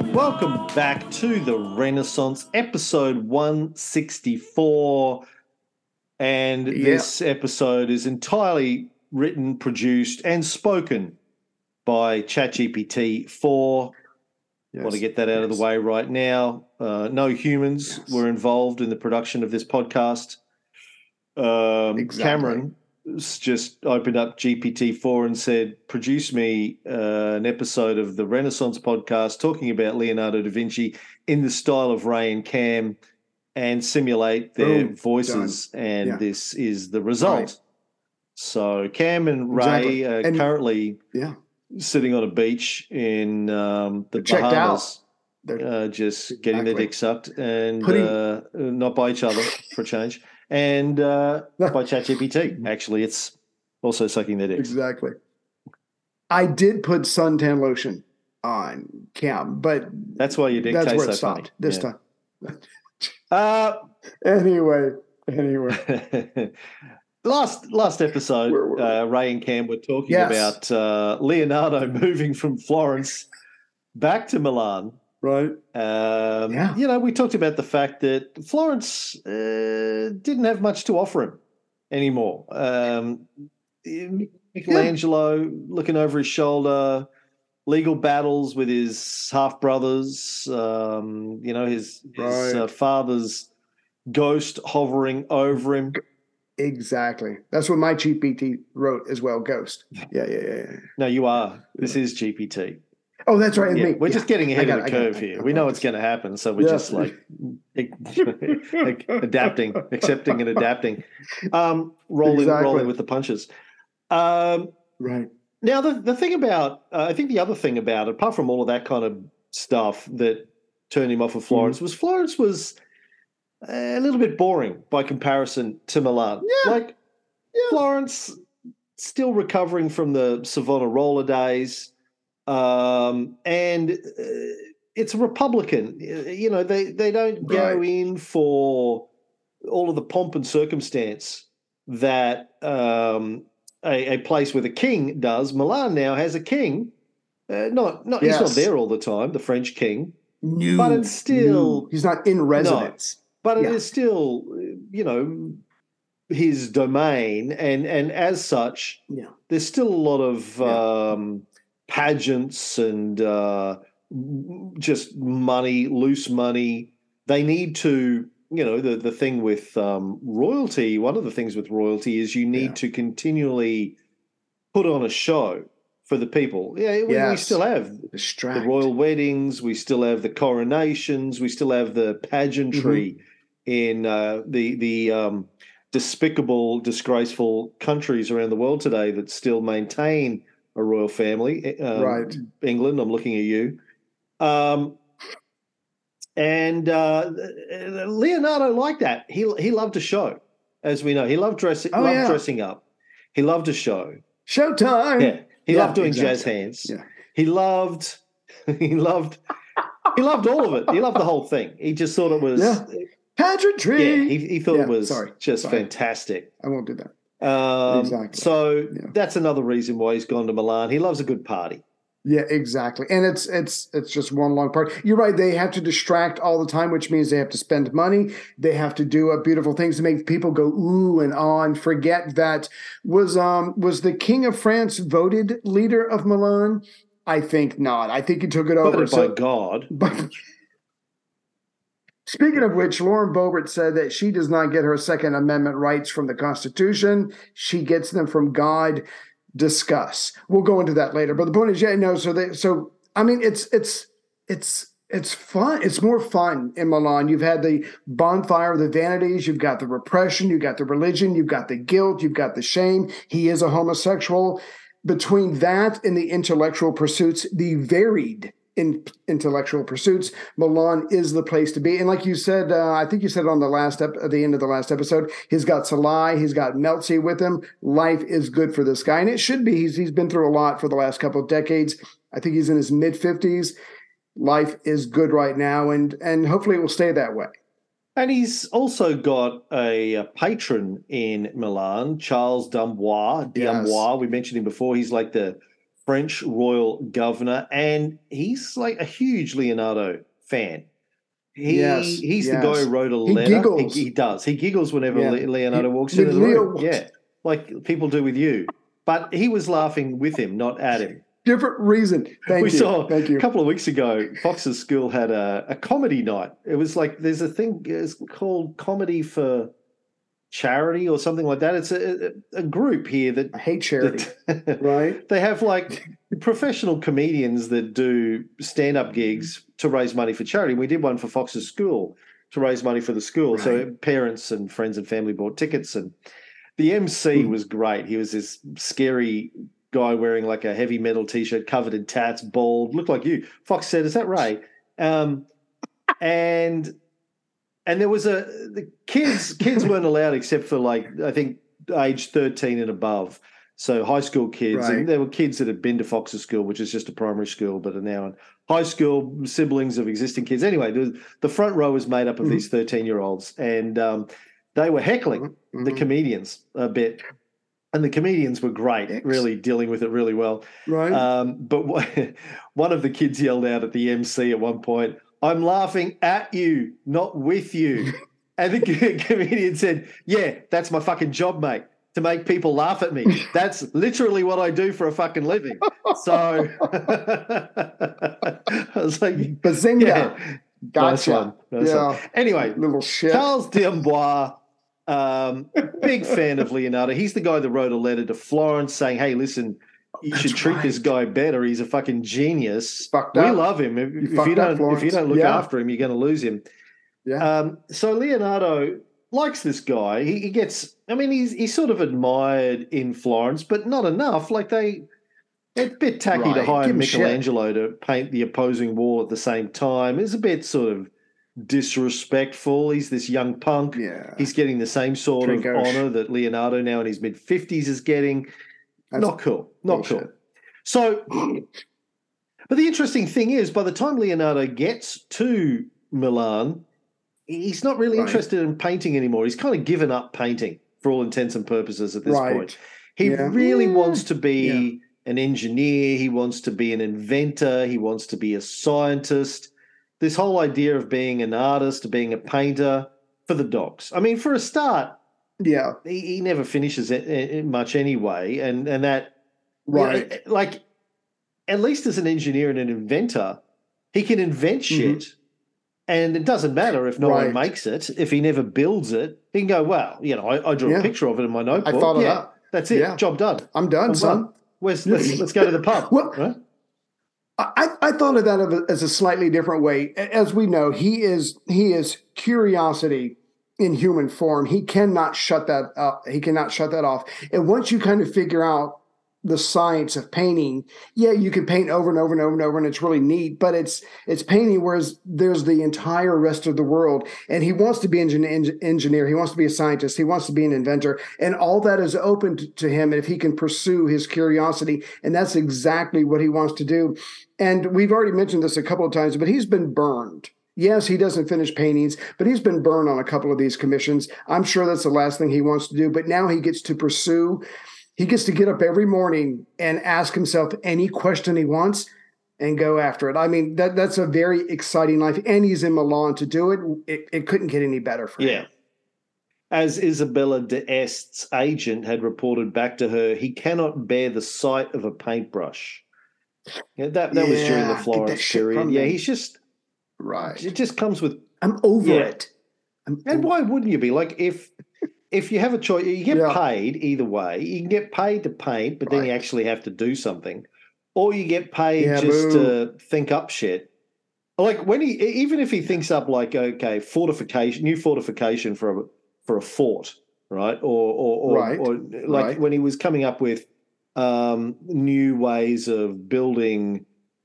Welcome back to the Renaissance, episode 164. And this episode is entirely written, produced, and spoken by ChatGPT 4. Yes. Want to get that out of the way right now. No humans were involved in the production of this podcast. Cameron just opened up GPT-4 and said, produce me an episode of the Renaissance podcast talking about Leonardo da Vinci in the style of Ray and Cam and simulate their voices. Done. And this is the result. Right. So Cam and Ray are currently sitting on a beach in the Bahamas. They're just getting their dick sucked and not by each other for a change. And by ChatGPT. Actually, it's also sucking their dicks. Exactly. I did put suntan lotion on Cam, but that's why your dick tastes so funny. This time. Anyway. Last episode, Ray and Cam were talking about Leonardo moving from Florence back to Milan. Right. We talked about the fact that Florence didn't have much to offer him anymore. Michelangelo looking over his shoulder, legal battles with his half brothers, his father's ghost hovering over him. Exactly. That's what my GPT wrote as well. Ghost. Yeah. No, you are. This is GPT. Oh, that's right. Yeah, we're just getting ahead of the curve here. We know what's going to happen, so we're just like adapting, accepting and adapting, rolling with the punches. Right. Now, the thing about, I think the other thing about it, apart from all of that kind of stuff that turned him off of Florence, was Florence was a little bit boring by comparison to Milan. Florence still recovering from the Savonarola days. And it's Republican. They don't go in for all of the pomp and circumstance that a place with a king does. Milan now has a king. He's not there all the time, the French king. No, but it's still he's not in residence. But it is still, his domain, and as such, there's still a lot of pageants and just money, loose money. They need to, the thing with royalty, one of the things with royalty is you need to continually put on a show for the people. We still have the royal weddings, we still have the coronations, we still have the pageantry in the despicable, disgraceful countries around the world today that still maintain a royal family, England, I'm looking at you. And Leonardo liked that. He loved a show, as we know. He loved dressing up. He loved a show. Showtime. Yeah. He loved doing jazz hands. Yeah. He loved all of it. He loved the whole thing. He just thought it was pageantry. Yeah, he thought it was fantastic. I won't do that. So that's another reason why he's gone to Milan. He loves a good party. Yeah, exactly. And it's just one long party. You're right. They have to distract all the time, which means they have to spend money. They have to do beautiful things to make people go ooh and ah and forget that was the King of France voted leader of Milan? I think not. I think he took it over. By God. Speaking of which, Lauren Boebert said that she does not get her Second Amendment rights from the Constitution. She gets them from God. Discuss. We'll go into that later. But the point is, it's fun. It's more fun in Milan. You've had the bonfire of the vanities. You've got the repression. You've got the religion. You've got the guilt. You've got the shame. He is a homosexual. Between that and the intellectual pursuits, the varied intellectual pursuits, Milan is the place to be. And like you said, I think you said it on at the end of the last episode, he's got Salai, he's got Melzi with him. Life is good for this guy, and it should be. He's been through a lot for the last couple of decades. I think he's in his mid-50s. Life is good right now, and hopefully it will stay that way. And he's also got a patron in Milan, Charles Dambois. We mentioned him before. He's like the French royal governor, and he's like a huge Leonardo fan. He's the guy who wrote a letter. Giggles. He does. He giggles whenever Leonardo walks in the room. Yeah, like people do with you. But he was laughing with him, not at him. Different reason. Thank you. A couple of weeks ago, Fox's school had a comedy night. It was like there's a thing it's called Comedy for Charity or something like that. It's a group here that I hate charity, right? They have like professional comedians that do stand-up gigs to raise money for charity. We did one for Fox's school to raise money for the school. Right. So parents and friends and family bought tickets, and the MC was great. He was this scary guy wearing like a heavy metal T-shirt, covered in tats, bald, looked like you. Fox said, "Is that Ray?" And there was the kids weren't allowed except for like I think age 13 and above. So high school kids, right. And there were kids that had been to Fox's school, which is just a primary school, but are now in high school, siblings of existing kids. Anyway, the front row was made up of these 13-year-olds, and they were heckling the comedians a bit. And the comedians were great, really dealing with it really well. Right. But one of the kids yelled out at the MC at one point, "I'm laughing at you, not with you." And the comedian said, "Yeah, that's my fucking job, mate, to make people laugh at me. That's literally what I do for a fucking living." So I was like, bazinga. Yeah, gotcha. Nice one. Anyway, little shit. Charles d'Amboise, big fan of Leonardo. He's the guy that wrote a letter to Florence saying, "Hey, listen, you should treat this guy better. He's a fucking genius. We love him. If you don't look after him, you're going to lose him." Yeah. So Leonardo likes this guy. He gets. I mean, he's sort of admired in Florence, but not enough. Like it's a bit tacky to hire Michelangelo to paint the opposing wall at the same time. It's a bit sort of disrespectful. He's this young punk. Yeah. He's getting the same sort of honor that Leonardo now in his mid-50s is getting. That's not cool. Not bullshit. Cool. So, but the interesting thing is, by the time Leonardo gets to Milan, he's not really interested in painting anymore. He's kind of given up painting for all intents and purposes at this point. He really wants to be an engineer. He wants to be an inventor. He wants to be a scientist. This whole idea of being an artist, being a painter, for the dogs. I mean, for a start, he never finishes it much anyway, and that like at least as an engineer and an inventor, he can invent shit, and it doesn't matter if no one makes it. If he never builds it, he can go, "Well, I drew a picture of it in my notebook. I thought of that. That's it. Yeah. Job done. I'm done, son. Let's go to the pub." Well, right? I thought of that as a slightly different way. As we know, he is curiosity in human form. He cannot shut that up. He cannot shut that off. And once you kind of figure out the science of painting, you can paint over and over and over and over, and it's really neat. But it's painting, whereas there's the entire rest of the world. And he wants to be an engineer. He wants to be a scientist. He wants to be an inventor. And all that is open to him if he can pursue his curiosity. And that's exactly what he wants to do. And we've already mentioned this a couple of times, but he's been burned. Yes, he doesn't finish paintings, but he's been burned on a couple of these commissions. I'm sure that's the last thing he wants to do. But now he gets to pursue. He gets to get up every morning and ask himself any question he wants and go after it. I mean, that's a very exciting life. And he's in Milan to do it. It couldn't get any better for him. Yeah. As Isabella d'Este's agent had reported back to her, he cannot bear the sight of a paintbrush. That was during the Florence period. Yeah, he's just... Right. It just comes with... I'm over it. And why wouldn't you be? Like, if you have a choice, you get paid either way. You can get paid to paint, but then you actually have to do something. Or you get paid to think up shit. Like, even if he thinks up, like, okay, new fortification for a fort, right? Or when he was coming up with new ways of building...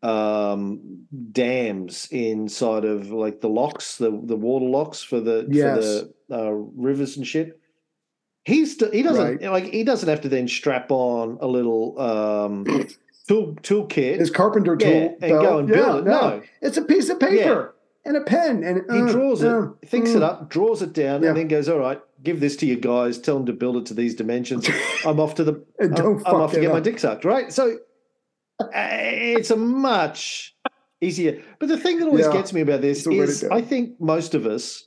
dams inside of like the locks, the water locks for the rivers and shit. He doesn't have to then strap on a little tool kit, his carpenter tool, and go and build it. No, it's a piece of paper and a pen, and he draws it, thinks it up, draws it down, and then goes, "All right, give this to your guys. Tell them to build it to these dimensions. I'm off to get my dick sucked." Right, so. It's a much easier. But the thing that always gets me about this is I think most of us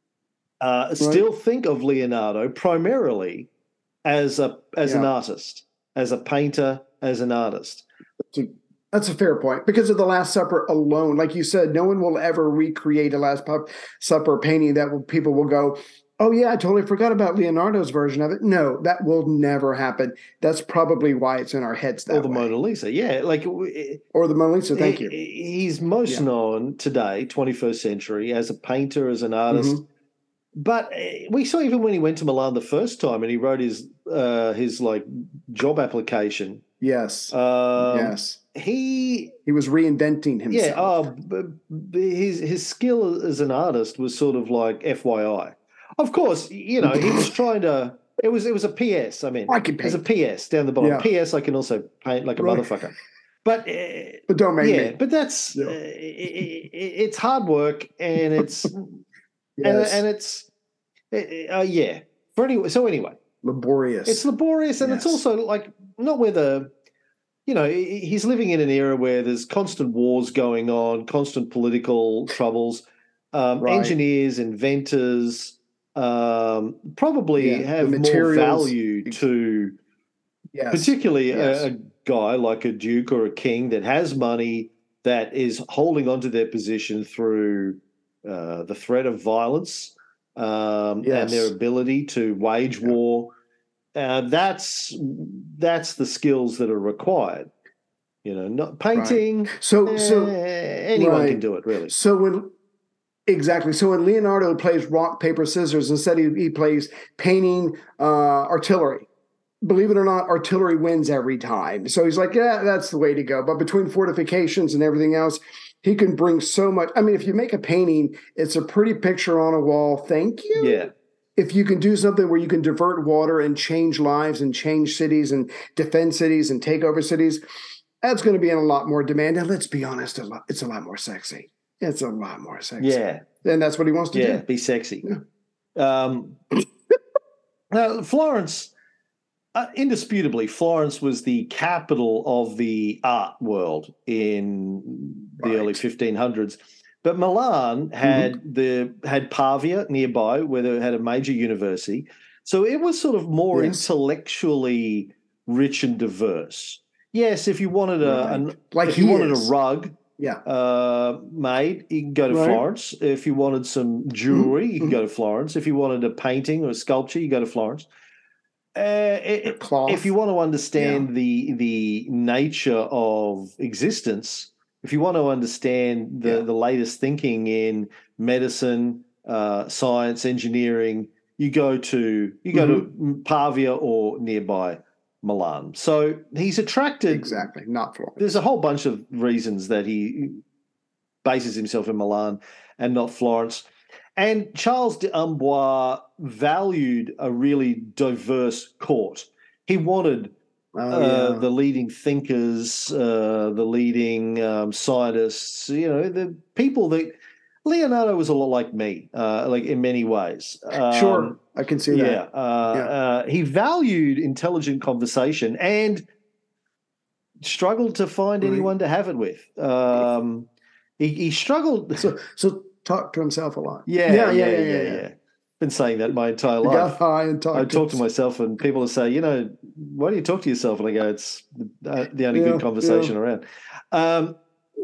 still think of Leonardo primarily as an artist, as a painter, as an artist. That's a fair point. Because of the Last Supper alone, like you said, no one will ever recreate a Last Supper painting that people will go, oh yeah, I totally forgot about Leonardo's version of it. No, that will never happen. That's probably why it's in our heads that way. Or the Mona Lisa, yeah. Or the Mona Lisa, thank you. He's most known today, 21st century, as a painter, as an artist. Mm-hmm. But we saw even when he went to Milan the first time and he wrote his like job application. Yes. Yes. He was reinventing himself. Yeah. His skill as an artist was sort of like FYI. Of course, he was trying to. It was a PS. I mean, I can paint. There's a PS down the bottom. Yeah. PS. I can also paint like a motherfucker. But don't make me. But that's it's hard work and it's and it's for anyway. So anyway, laborious. It's laborious, and it's also like not where the. He's living in an era where there's constant wars going on, constant political troubles. Engineers, inventors. Probably have more value to particularly a guy like a duke or a king that has money, that is holding onto their position through the threat of violence and their ability to wage war. That's the skills that are required. Not painting. Right. So anyone can do it, really. So when Leonardo plays rock, paper, scissors, instead he plays painting artillery. Believe it or not, artillery wins every time. So he's like, yeah, that's the way to go. But between fortifications and everything else, he can bring so much. I mean, if you make a painting, it's a pretty picture on a wall. Thank you. Yeah. If you can do something where you can divert water and change lives and change cities and defend cities and take over cities, that's going to be in a lot more demand. And let's be honest, it's a lot more sexy. It's a lot more sexy. Yeah. And that's what he wants to do. Yeah, be sexy. Yeah. Now, Florence, indisputably, Florence was the capital of the art world in the early 1500s. But Milan had had Pavia nearby, where they had a major university. So it was sort of more intellectually rich and diverse. Yes, if you wanted a rug made, you can go to Florence. If you wanted some jewelry, you can go to Florence. If you wanted a painting or a sculpture, you go to Florence. If you want to understand the nature of existence, if you want to understand the latest thinking in medicine, science, engineering, you go to Pavia or nearby Milan. So he's attracted not Florence. There's a whole bunch of reasons that he bases himself in Milan and not Florence. And Charles d'Amboise valued a really diverse court. He wanted the leading thinkers, the leading scientists, the people that Leonardo was a lot like me, like in many ways. Sure, I can see that. He valued intelligent conversation and struggled to find anyone to have it with. He struggled. So talk to himself a lot. Yeah. Been saying that my entire life. I talk to myself, and people will say, why do you talk to yourself? And I go, it's the only good conversation around. I'm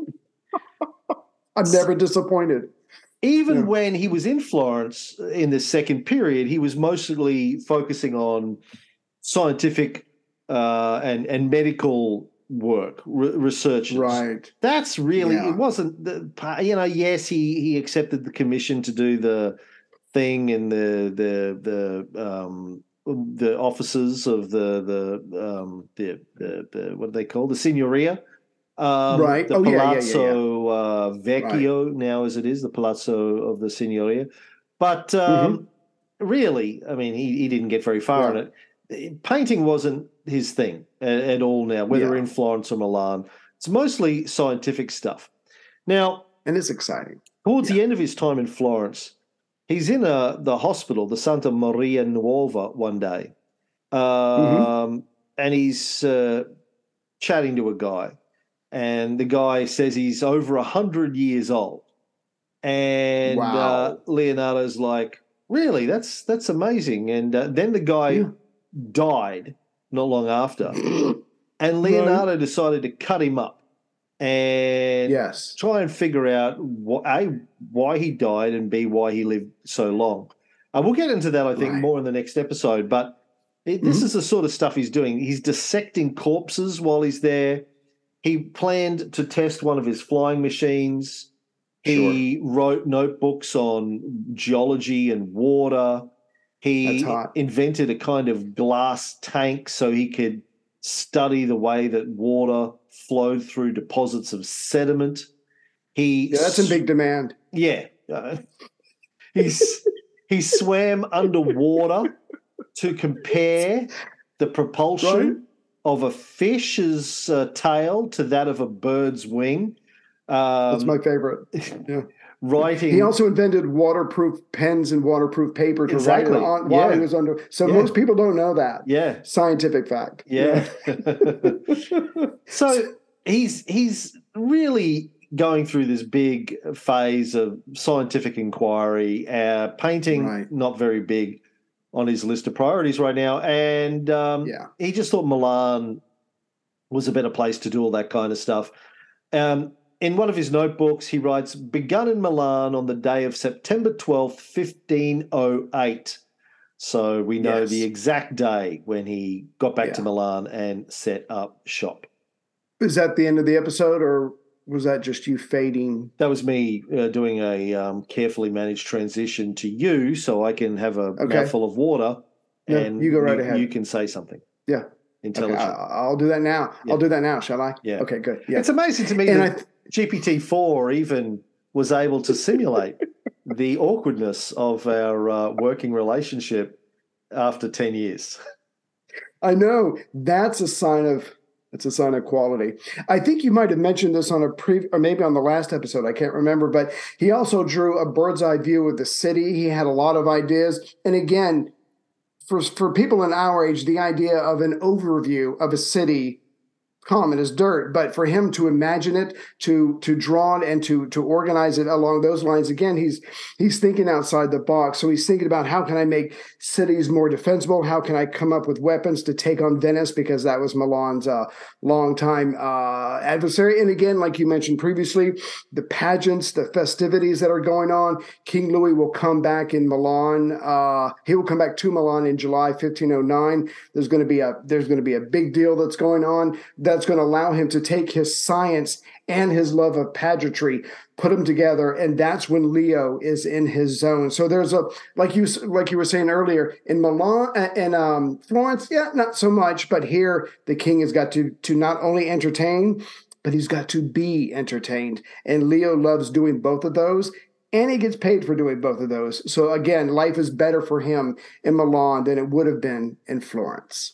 never disappointed. Even when he was in Florence in the second period, he was mostly focusing on scientific and medical work, research. Right. That's really, it wasn't, yes, he accepted the commission to do the thing in the offices of the what do they call the Signoria, the Palazzo Vecchio now as it is the Palazzo of the Signoria, but really, I mean, he didn't get very far in it. Painting wasn't his thing at all. Now, whether in Florence or Milan, it's mostly scientific stuff. Now, and it's exciting. Towards the end of his time in Florence, he's in the hospital, the Santa Maria Nuova, one day, and he's chatting to a guy. and the guy says he's over 100 years old. And Wow. Leonardo's like, really? That's amazing. And then the guy died not long after. And Leonardo decided to cut him up and try and figure out A, why he died, and B, why he lived so long. We'll get into that, I think, more in the next episode. But this is the sort of stuff he's doing. He's dissecting corpses while he's there. He planned to test one of his flying machines. He wrote notebooks on geology and water. He invented a kind of glass tank so he could study the way that water flowed through deposits of sediment. That's in big demand. Yeah. He swam underwater to compare the propulsion of a fish's tail to that of a bird's wing. That's my favorite. Yeah. Writing. He also invented waterproof pens and waterproof paper to write on while he was under. So most people don't know that. Yeah. Scientific fact. Yeah. So he's really going through this big phase of scientific inquiry. Painting not very big on his list of priorities right now, and he just thought Milan was a better place to do all that kind of stuff. In one of his notebooks, he writes, begun in Milan on the day of September 12th, 1508. So we know the exact day when he got back to Milan and set up shop. Is that the end of the episode, or was that just you fading? That was me doing a carefully managed transition to you so I can have a mouthful of water. No, and you go right ahead. You can say something. Yeah. Intelligent. Okay, I'll do that now. Yeah. I'll do that now, shall I? Yeah. Okay, good. Yeah. It's amazing to me that GPT-4 even was able to simulate the awkwardness of our working relationship after 10 years. I know. That's a sign of quality. I think you might have mentioned this on or maybe on the last episode. I can't remember, but he also drew a bird's eye view of the city. He had a lot of ideas. And again, for people in our age, the idea of an overview of a city common as dirt, but for him to imagine it, to draw it, and to organize it along those lines, again, he's thinking outside the box. So he's thinking about, how can I make cities more defensible? How can I come up with weapons to take on Venice, because that was Milan's longtime adversary. And again, like you mentioned previously, the pageants, the festivities that are going on. King Louis will come back in Milan. He will come back to Milan in July 1509. There's going to be a big deal that's going on. That's going to allow him to take his science and his love of pageantry, put them together, and that's when Leo is in his zone. So there's like you were saying earlier, in Milan and Florence, not so much, but here the king has got to not only entertain, but he's got to be entertained, and Leo loves doing both of those. And he gets paid for doing both of those. So again, life is better for him in Milan than it would have been in Florence.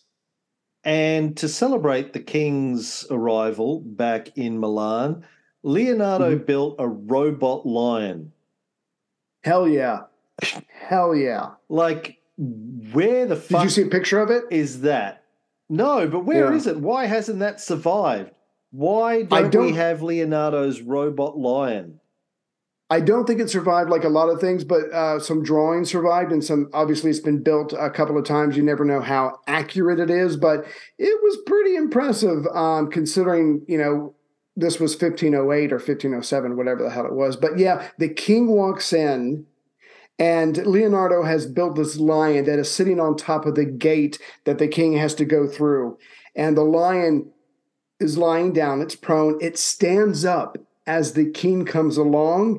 And to celebrate the king's arrival back in Milan, Leonardo built a robot lion. Hell yeah. Hell yeah. Like, where the fuck... Did you see a picture of it? Is that? No, but where is it? Why hasn't that survived? Why don't we have Leonardo's robot lion? I don't think it survived like a lot of things, but some drawings survived, and some, obviously it's been built a couple of times. You never know how accurate it is, but it was pretty impressive considering, this was 1508 or 1507, whatever the hell it was. But yeah, the king walks in, and Leonardo has built this lion that is sitting on top of the gate that the king has to go through. And the lion is lying down. It's prone. It stands up as the king comes along.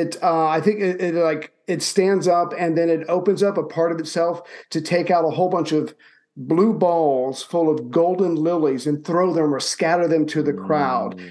I think it stands up, and then it opens up a part of itself to take out a whole bunch of blue balls full of golden lilies and throw them or scatter them to the crowd.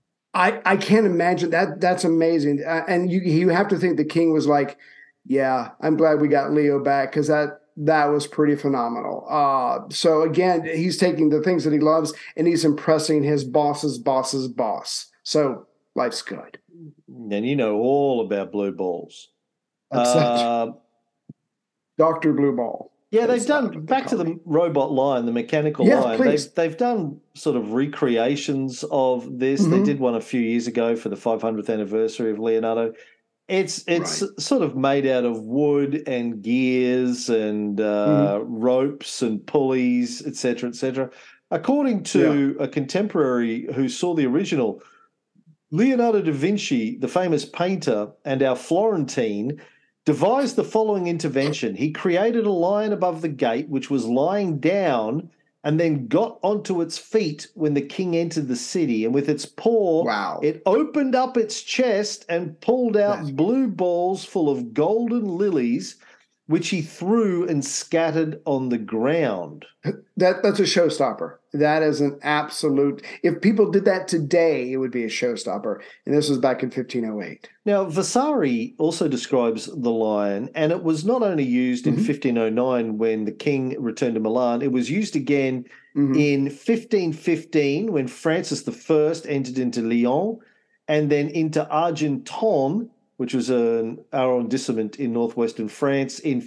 I can't imagine that. That's amazing. And you have to think the king was like, yeah, I'm glad we got Leo back, because that was pretty phenomenal. So again, he's taking the things that he loves and he's impressing his boss's boss's boss. So life's good. And you know all about blue balls. Dr. Blue Ball. Yeah, they've done back to the robot lion, the mechanical lion. Please. They've done sort of recreations of this. They did one a few years ago for the 500th anniversary of Leonardo. It's sort of made out of wood and gears and ropes and pulleys, etc., etc. According to a contemporary who saw the original, Leonardo da Vinci, the famous painter and our Florentine, devised the following intervention. He created a lion above the gate, which was lying down and then got onto its feet when the king entered the city. And with its paw, it opened up its chest and pulled out blue balls full of golden lilies, which he threw and scattered on the ground. That's a showstopper. That is an absolute. If people did that today, it would be a showstopper. And this was back in 1508. Now, Vasari also describes the lion, and it was not only used in 1509 when the king returned to Milan, it was used again in 1515 when Francis I entered into Lyon, and then into Argenton, which was an arrondissement in northwestern France, in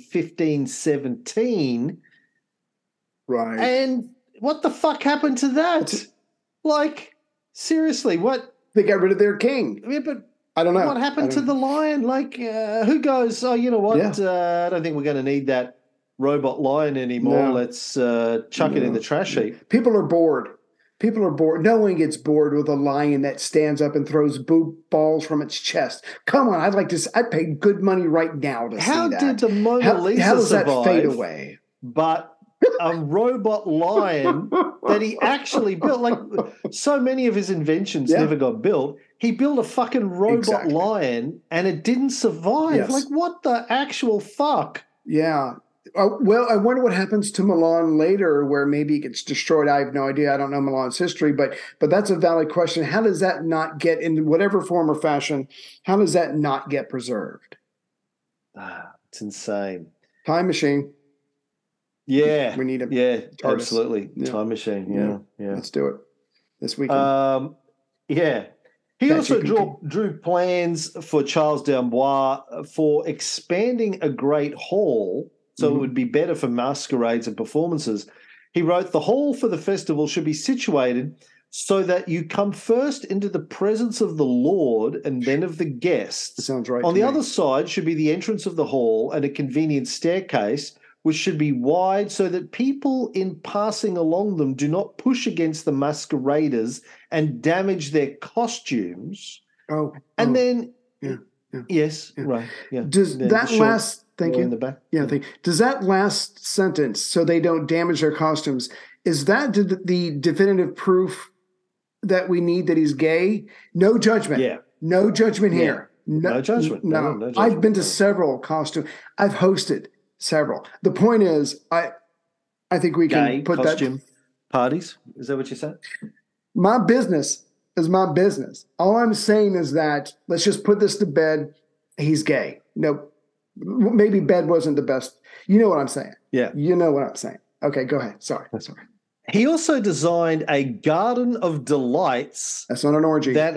1517. Right. And what the fuck happened to that? Like, seriously, what? They got rid of their king. Yeah, but I don't know. What happened to the lion? Like, who goes, oh, you know what? I don't think we're going to need that robot lion anymore. Let's chuck it in the trash heap. People are bored. People are bored. No one gets bored with a lion that stands up and throws balls from its chest. Come on, I'd pay good money right now to see that. How did the Mona Lisa how does survive? That fade away? But a robot lion that he actually built, like so many of his inventions never got built. He built a fucking robot lion and it didn't survive. Yes. Like, what the actual fuck? Yeah. Well, I wonder what happens to Milan later, where maybe it gets destroyed. I have no idea. I don't know Milan's history, but that's a valid question. How does that not get, in whatever form or fashion, how does that not get preserved? It's insane. Time machine. Yeah, we need a TARDIS. Absolutely. Yeah. Time machine. Yeah. Let's do it this weekend. He also drew plans for Charles d'Amboise for expanding a great hall so it would be better for masquerades and performances. He wrote, the hall for the festival should be situated so that you come first into the presence of the Lord and then of the guests. That sounds right. On the other side should be the entrance of the hall and a convenient staircase, which should be wide so that people in passing along them do not push against the masqueraders and damage their costumes. Then, right. Yeah. Does that last? Thank you. In the back. Yeah. Does that last sentence, so they don't damage their costumes, is that the definitive proof that we need that he's gay? No judgment. Yeah. No judgment here. No judgment. No judgment. I've been to several costume. I've hosted several. The point is, I think we can put costume parties. Is that what you said? My business is my business. All I'm saying is that let's just put this to bed. He's gay. No, maybe bed wasn't the best. You know what I'm saying? Yeah. You know what I'm saying. Okay, go ahead. Sorry. He also designed a garden of delights. That's not an orgy. That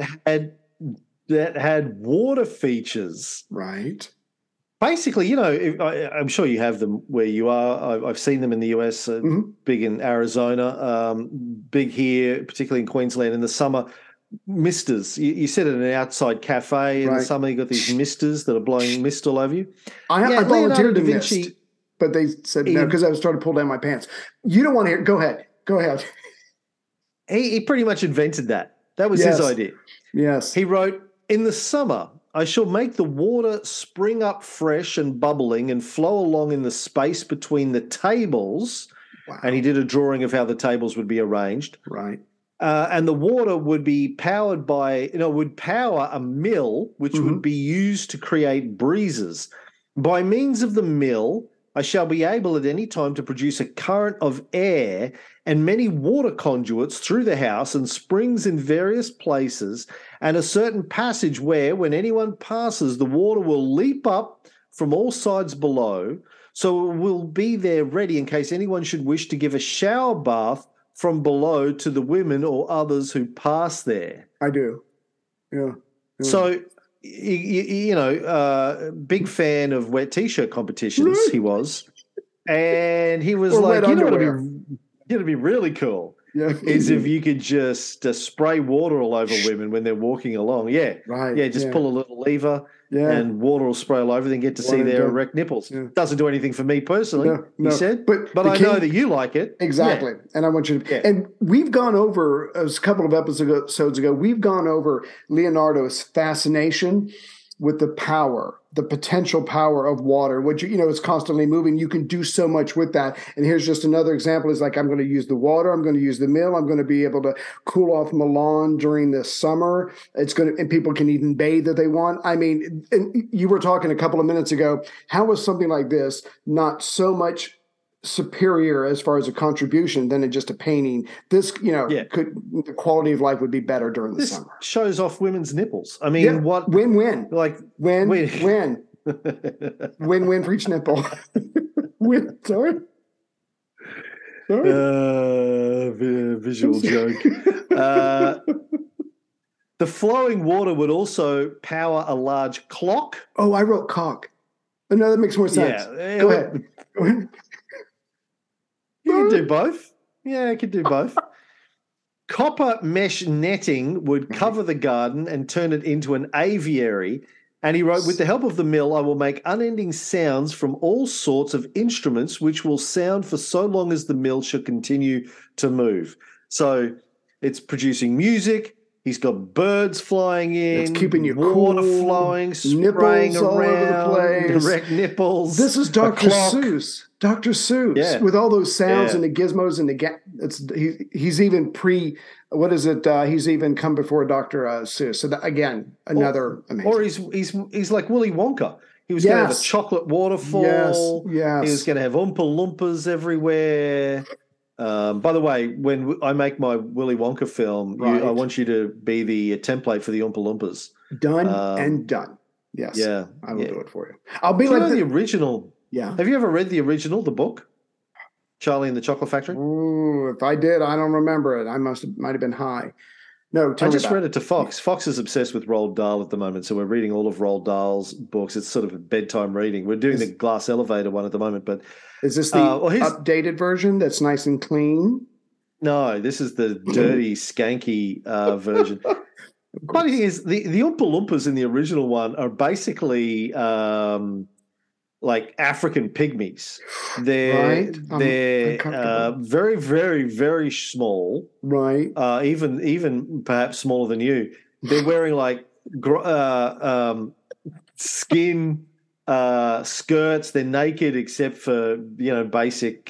had water features. Right. Basically, I'm sure you have them where you are. I've seen them in the US, big in Arizona, big here, particularly in Queensland in the summer. Misters. You sit at an outside cafe in the summer, you got these misters that are blowing mist all over you. I volunteered to mist, but they said no because I was trying to pull down my pants. You don't want to hear. Go ahead. He pretty much invented that. That was his idea. Yes. He wrote, in the summer, I shall make the water spring up fresh and bubbling and flow along in the space between the tables. Wow. And he did a drawing of how the tables would be arranged. Right. And the water would be powered by, would power a mill, which would be used to create breezes. By means of the mill, I shall be able at any time to produce a current of air and many water conduits through the house and springs in various places and a certain passage where, when anyone passes, the water will leap up from all sides below. So it will be there ready in case anyone should wish to give a shower bath from below to the women or others who pass there. I do. Yeah. So, big fan of wet T-shirt competitions, he was. And he was Or like, wet you know what underwear. would be really cool Yeah. is if you could just spray water all over women when they're walking along. Yeah. Right. Yeah, just pull a little lever and water will spray all over, then get to see their erect nipples. Yeah. Doesn't do anything for me personally, he said. But I know that you like it. Exactly. Yeah. And I want you to. And we've gone over, a couple of episodes ago, we've gone over Leonardo's fascination with the power, the potential power of water, which, it's constantly moving. You can do so much with that. And here's just another example is like, I'm going to use the water. I'm going to use the mill. I'm going to be able to cool off Milan during the summer. And people can even bathe if they want. I mean, and you were talking a couple of minutes ago, how is something like this not so much superior as far as a contribution than just a painting? This, the quality of life would be better during the summer. Shows off women's nipples. I mean, what win-win? Like win-win for each nipple. Sorry. Visual joke. The flowing water would also power a large clock. Oh, I wrote cock. No, that makes more sense. Yeah, Go ahead. You can do both. Yeah, I could do both. Copper mesh netting would cover the garden and turn it into an aviary. And he wrote, with the help of the mill, I will make unending sounds from all sorts of instruments, which will sound for so long as the mill shall continue to move. So it's producing music. He's got birds flying in. It's keeping you water cool, flowing, spraying all around, over the place. Erect nipples. This is Dr. Seuss. Dr. Seuss with all those sounds and the gizmos and he's even he's even come before Dr. Seuss. So again, another amazing. Or he's like Willy Wonka. He was going to have a chocolate waterfall. Yes. He was going to have Oompa Loompas everywhere. By the way, when I make my Willy Wonka film, I want you to be the template for the Oompa Loompas. Done and done. Yes. Yeah. I will do it for you. I'll be like the original. Yeah. Have you ever read the original, the book? Charlie and the Chocolate Factory? Ooh, if I did, I don't remember it. I might have been high. No, I just read it to Fox. Fox is obsessed with Roald Dahl at the moment, so we're reading all of Roald Dahl's books. It's sort of a bedtime reading. We're doing the Glass Elevator one at the moment, but is this the updated version that's nice and clean? No, this is the dirty, skanky version. Funny thing is, the Oompa Loompas in the original one are basically like African pygmies. They're very, very, very small. Right. Even perhaps smaller than you. They're wearing like skin skirts. They're naked except for basic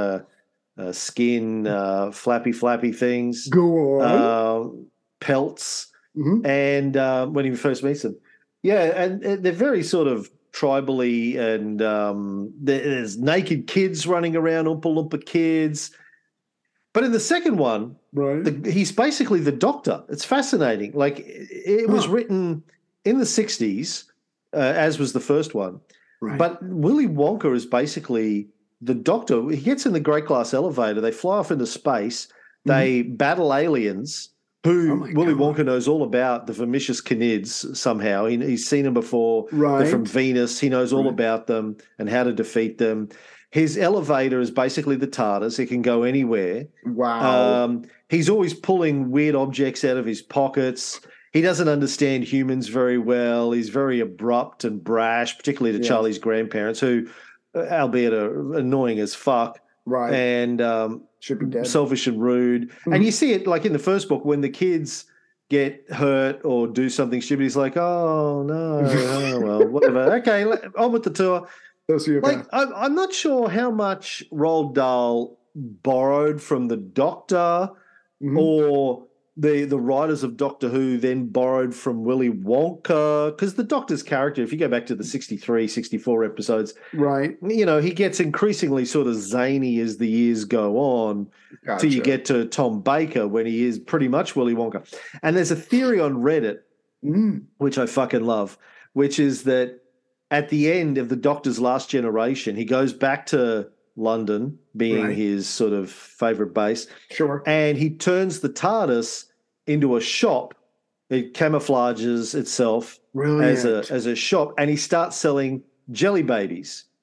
skin flappy things. Go on. Pelts. Mm-hmm. And when he first meets them, and they're very sort of tribally, and there's naked kids running around, Oompa Loompa kids. But in the second one, he's basically the doctor. It's fascinating. Like it was written in the 60s, as was the first one. Right. But Willy Wonka is basically the doctor. He gets in the Great Glass Elevator. They fly off into space. They battle aliens. Willy Wonka knows all about the Vermicious Canids somehow. He's seen them before. Right. They're from Venus. He knows all about them and how to defeat them. His elevator is basically the TARDIS. It can go anywhere. Wow. He's always pulling weird objects out of his pockets. He doesn't understand humans very well. He's very abrupt and brash, particularly to Charlie's grandparents, who, albeit are annoying as fuck. Right. And should be dead. Selfish and rude. Mm-hmm. And you see it like in the first book when the kids get hurt or do something stupid. He's like, oh, no, oh, well, whatever. Okay, on with the tour. Like, I'm not sure how much Roald Dahl borrowed from the Doctor or the writers of Doctor Who then borrowed from Willy Wonka, because the Doctor's character, if you go back to the 63, 64 episodes, he gets increasingly sort of zany as the years go on till you get to Tom Baker when he is pretty much Willy Wonka. And there's a theory on Reddit, which I fucking love, which is that at the end of the Doctor's last generation, he goes back to London, being his sort of favorite base. Sure. And he turns the TARDIS into a shop. It camouflages itself as a shop, and he starts selling jelly babies,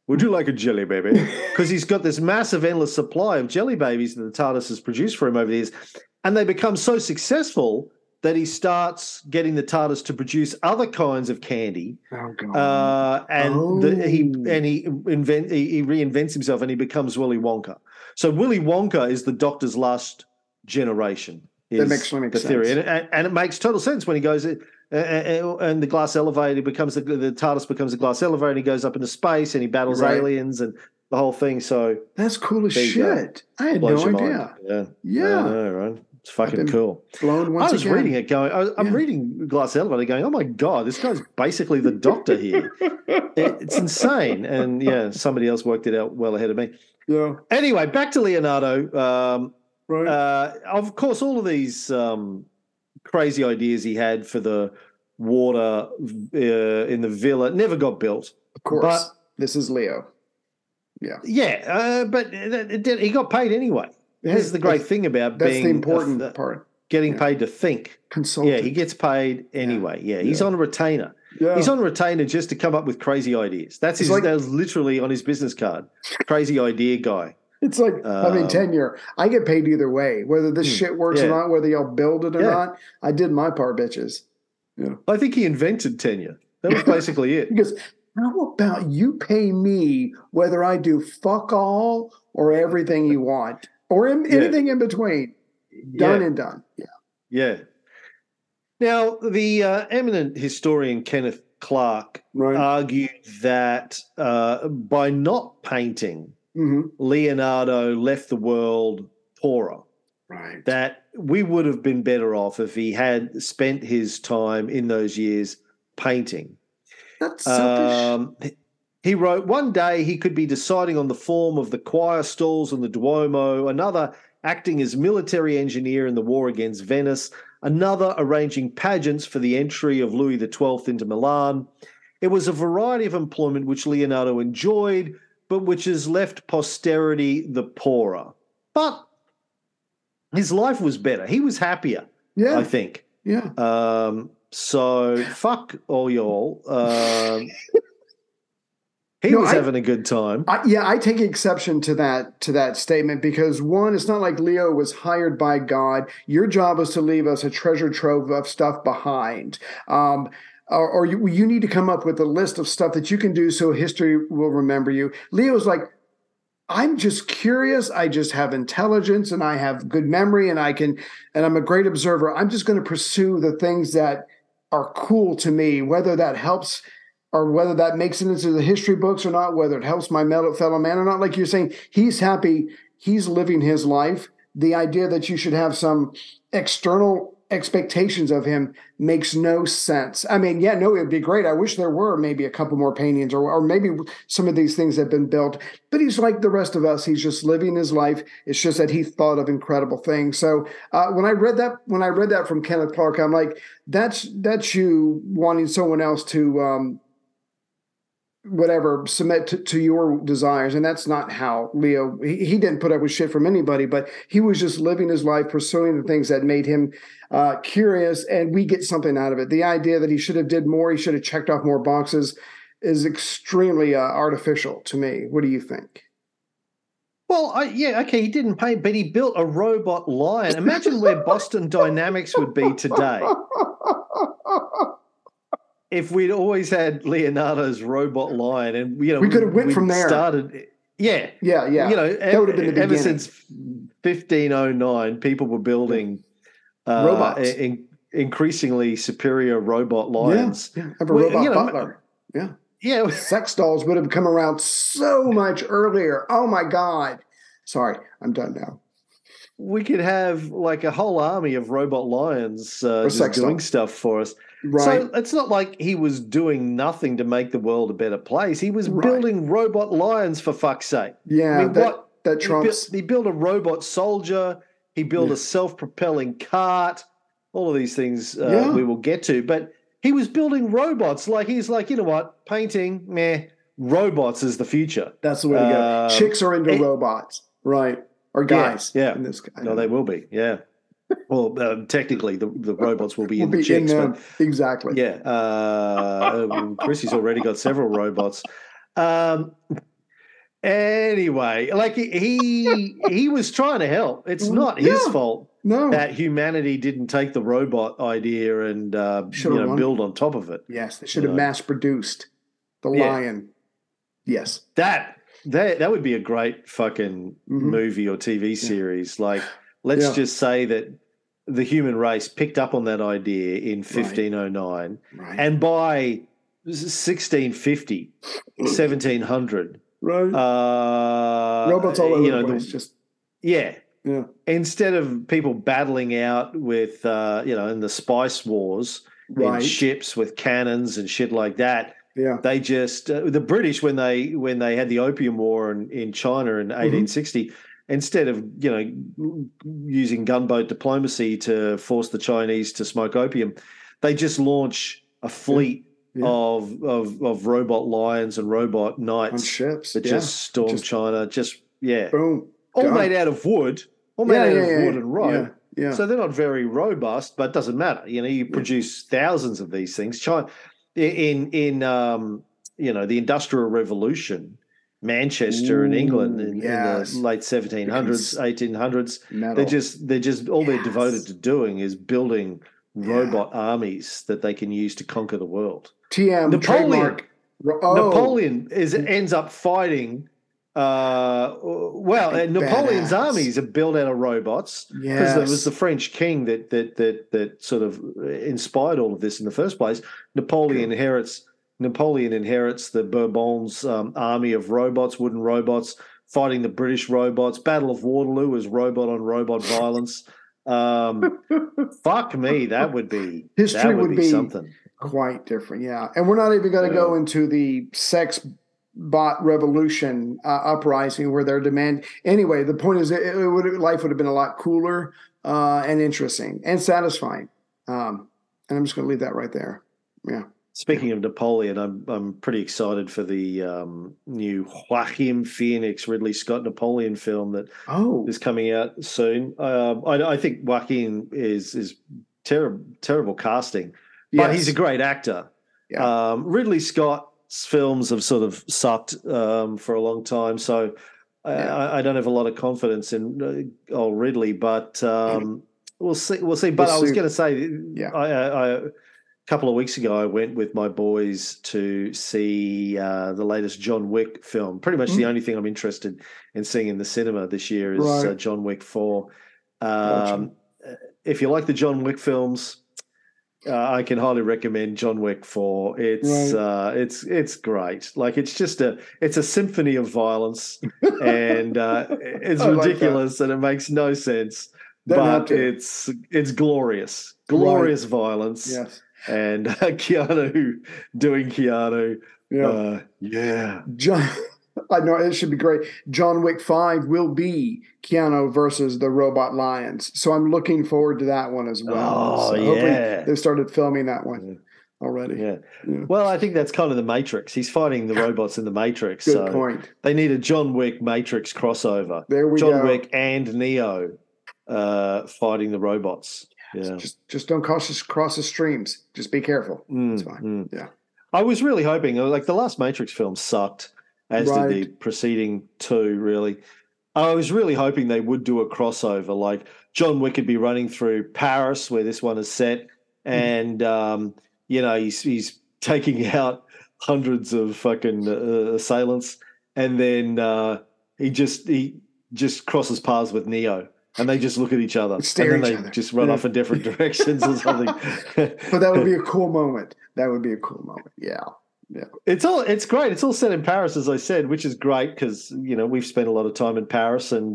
would you like a jelly baby? Because he's got this massive, endless supply of jelly babies that the TARDIS has produced for him over the years. And they become so successful that he starts getting the TARDIS to produce other kinds of candy. Oh, God. He reinvents himself and he becomes Willy Wonka. So Willy Wonka is the Doctor's last generation. That actually makes theory. sense. And it makes total sense when he goes and the glass elevator becomes the TARDIS becomes a glass elevator and he goes up into space and he battles aliens and the whole thing. So that's cool as shit. I had no idea. Yeah. I know, right? It's fucking cool. Blown once I was again. reading it going, I'm reading Glass Elevator going, oh my God, this guy's basically the Doctor here. It's insane. And somebody else worked it out well ahead of me. Yeah. Anyway, back to Leonardo. Of course, all of these crazy ideas he had for the water in the villa never got built. Of course. But this is Leo. Yeah. Yeah. But he got paid anyway. This is the great thing about being the important part. Getting paid to think. Consultant. Yeah, he gets paid anyway. Yeah, he's on a retainer. Yeah. He's on a retainer just to come up with crazy ideas. That was literally on his business card. Crazy idea guy. It's like, tenure. I get paid either way, whether this shit works or not, whether y'all build it or not. I did my part, bitches. Yeah. I think he invented tenure. That was basically it. He goes, how about you pay me whether I do fuck all or everything you want? Or anything in between. Done and done. Yeah. Yeah. Now, the eminent historian Kenneth Clark argued that by not painting, Leonardo left the world poorer. Right. That we would have been better off if he had spent his time in those years painting. That's selfish. He wrote, one day he could be deciding on the form of the choir stalls in the Duomo, another acting as military engineer in the war against Venice, another arranging pageants for the entry of Louis XII into Milan. It was a variety of employment which Leonardo enjoyed, but which has left posterity the poorer. But his life was better. He was happier, I think. Yeah. So fuck all y'all. He was having a good time. I take exception to that statement because, one, it's not like Leo was hired by God. Your job is to leave us a treasure trove of stuff behind. Or you need to come up with a list of stuff that you can do so history will remember you. Leo's like, I'm just curious. I just have intelligence and I have good memory and I'm a great observer. I'm just going to pursue the things that are cool to me, whether that helps or whether that makes it into the history books or not, whether it helps my fellow man or not. Like you're saying, he's happy. He's living his life. The idea that you should have some external expectations of him makes no sense. I mean, it would be great. I wish there were maybe a couple more paintings or maybe some of these things have been built. But he's like the rest of us. He's just living his life. It's just that he thought of incredible things. So when I read that from Kenneth Clark, I'm like, that's you wanting someone else to submit to your desires. And that's not how Leo, he didn't put up with shit from anybody, but he was just living his life, pursuing the things that made him curious, and we get something out of it. The idea that he should have did more, he should have checked off more boxes is extremely artificial to me. What do you think? Well, he didn't paint, but he built a robot lion. Imagine where Boston Dynamics would be today. If we'd always had Leonardo's robot lion, and we could have went from there. Started, yeah. That would have been the beginning. Ever since 1509, people were building robots, increasingly superior robot lions. Yeah. Have a robot butler. Yeah. Sex dolls would have come around so much earlier. Oh my God! Sorry, I'm done now. We could have like a whole army of robot lions just doing stuff for us. Right. So it's not like he was doing nothing to make the world a better place. He was building robot lions, for fuck's sake. Yeah, I mean, that trumps. He built a robot soldier. He built a self-propelling cart. All of these things we will get to. But he was building robots. Like he's like, you know what? Painting, meh. Robots is the future. That's the way to go. Chicks are into robots, right? Or guys. Yeah. No, they will be. Yeah. Well, technically, the robots will be in the chicks. Exactly. Yeah. Chrissy's already got several robots. Anyway, like he was trying to help. It's not his fault that humanity didn't take the robot idea and build on top of it. Yes, they should have mass produced the lion. Yes, that would be a great fucking movie or TV series. Like, let's just say that the human race picked up on that idea in 1509, and by 1650, 1700. Right. Robots all over the place. Yeah. Instead of people battling out with, in the spice wars in ships with cannons and shit like that, they just the British when they had the Opium War in China in 1860, instead of using gunboat diplomacy to force the Chinese to smoke opium, they just launch a fleet. Of robot lions and robot knights on ships that just storm China. Boom, all made out of wood, wood and rope. So they're not very robust, but it doesn't matter. You produce thousands of these things. China in the Industrial Revolution, Manchester in England in the late 1700s, 1800s. They're just all they're devoted to doing is building robot armies that they can use to conquer the world. Napoleon ends up fighting. Napoleon's armies are built out of robots because it was the French king that sort of inspired all of this in the first place. Napoleon inherits the Bourbons' army of robots, wooden robots, fighting the British robots. Battle of Waterloo is robot on robot violence. Fuck me, that would be something quite different. And we're not even going to go into the sex bot revolution uprising where they're demand. Anyway, the point is life would have been a lot cooler and interesting and satisfying. And I'm just going to leave that right there. Speaking of Napoleon, I'm pretty excited for the new Joaquin Phoenix Ridley Scott Napoleon film that is coming out soon. I think Joaquin is terrible casting, but he's a great actor. Ridley Scott's films have sort of sucked for a long time, so I don't have a lot of confidence in old Ridley, but we'll see. But I was going to say, a couple of weeks ago, I went with my boys to see the latest John Wick film. Pretty much the only thing I'm interested in seeing in the cinema this year is John Wick 4. If you like the John Wick films, I can highly recommend John Wick 4. It's great. Like, it's a symphony of violence, and it's ridiculous and it makes no sense. But it's glorious violence. Yes. And Keanu doing Keanu. John, I know it should be great. John Wick 5 will be Keanu versus the robot lions. So I'm looking forward to that one as well. Hopefully they've started filming that one already. Yeah. Well, I think that's kind of the Matrix. He's fighting the robots in the Matrix. Good point. They need a John Wick Matrix crossover. There we go. John Wick and Neo fighting the robots. Yeah. Just don't cross the streams. Just be careful. It's fine. Yeah. I was really hoping, like, the last Matrix film sucked, as did the preceding two, really. I was really hoping they would do a crossover. Like, John Wick could be running through Paris, where this one is set, and he's taking out hundreds of fucking assailants, and then he just crosses paths with Neo. And they just look at each other, and then they just run off in different directions or something. But that would be a cool moment. Yeah. It's great. It's all set in Paris, as I said, which is great because we've spent a lot of time in Paris, and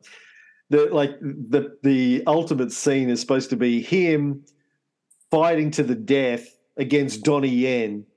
the ultimate scene is supposed to be him fighting to the death against Donnie Yen,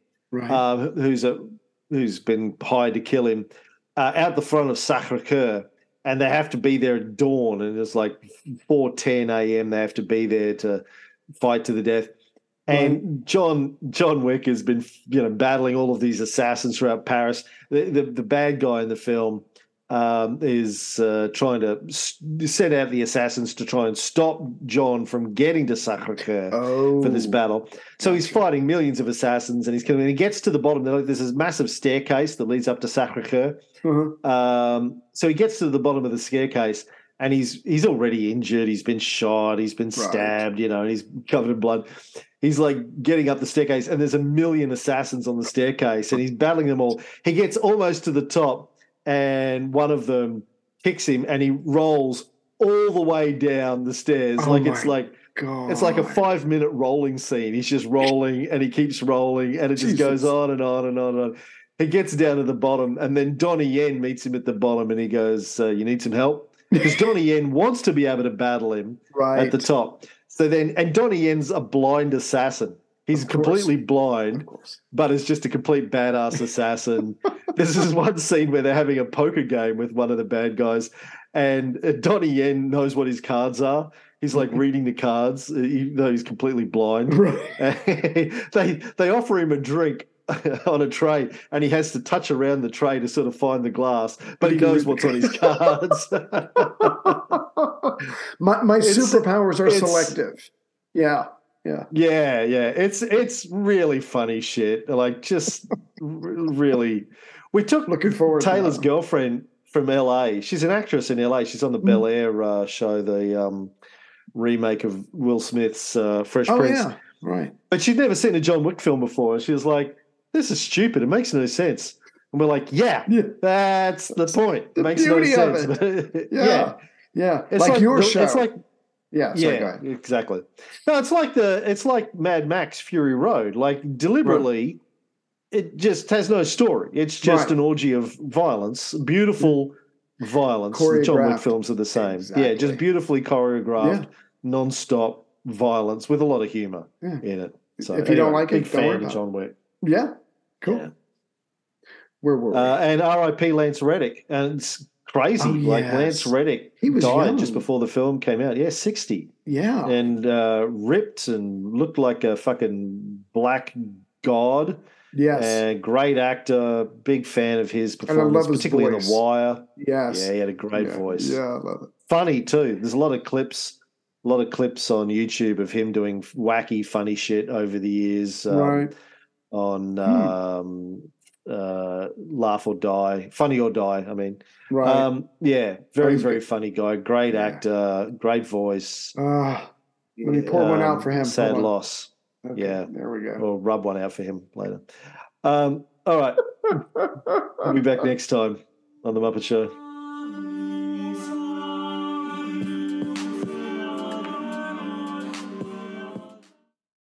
who's been hired to kill him, out the front of Sacre-Cœur. And they have to be there at dawn, and it's like 4:10 a.m. They have to be there to fight to the death. And John Wick has been battling all of these assassins throughout Paris. The bad guy in the film is trying to send out the assassins to try and stop John from getting to Sacre-Cœur for this battle. So he's fighting millions of assassins, and he's killing. And he gets to the bottom. There's this massive staircase that leads up to Sacre-Cœur. So he gets to the bottom of the staircase, and he's already injured. He's been shot. He's been stabbed. And he's covered in blood. He's like getting up the staircase, and there's a million assassins on the staircase, and he's battling them all. He gets almost to the top, and one of them kicks him, and he rolls all the way down the stairs. It's like a 5-minute rolling scene. He's just rolling, and he keeps rolling, and it just goes on and on and on and on. He gets down to the bottom, and then Donnie Yen meets him at the bottom, and he goes, "You need some help?" Because Donnie Yen wants to be able to battle him at the top. So then, and Donnie Yen's a blind assassin. He's completely blind, but is just a complete badass assassin. This is one scene where they're having a poker game with one of the bad guys, and Donnie Yen knows what his cards are. He's like reading the cards, even though he's completely blind. They offer him a drink on a tray, and he has to touch around the tray to sort of find the glass, but he knows what's on his cards. My superpowers are selective. Yeah. It's really funny shit. Like, just really. We took looking forward Taylor's to girlfriend from LA. She's an actress in LA. She's on the Bel Air show, the remake of Will Smith's Fresh Prince. Yeah, right. But she'd never seen a John Wick film before, and she was like, "This is stupid. It makes no sense." And we're like, "Yeah. That's the point. It makes no sense." Yeah. It's like your show. It's like. Yeah, exactly. No, it's like Mad Max Fury Road. Like, deliberately, it just has no story. It's just an orgy of violence, beautiful violence. The John Wick films are the same. Exactly. Yeah, just beautifully choreographed, non-stop violence with a lot of humor in it. So if you don't like it, big fan of John Wick. Yeah, cool. Yeah. Where were we? And R.I.P. Lance Reddick. And it's crazy. Like, Lance Reddick died just before the film came out. Yeah, 60. Yeah. And ripped and looked like a fucking black god. Yes. And great actor. Big fan of his performance, particularly in The Wire. Yes. Yeah, he had a great voice. Yeah, I love it. Funny, too. There's a lot of clips on YouTube of him doing wacky, funny shit over the years. On Laugh or Die, Funny or Die, I mean. Right. Very, very funny guy. Great actor, great voice. Let me pour one out for him. Sad loss. Okay, yeah. There we go. Or rub one out for him later. All right. We'll be back next time on The Muppet Show.